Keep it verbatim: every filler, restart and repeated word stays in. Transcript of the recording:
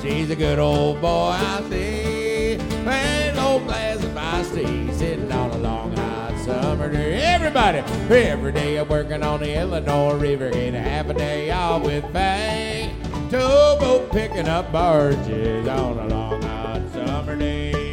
He's a good old boy, I see. Playing low glass of iced tea, sitting on a long hot summer day. Everybody, every day I'm working on the Illinois River, get a half a day off with pay. Towboat picking up barges on a long hot summer day.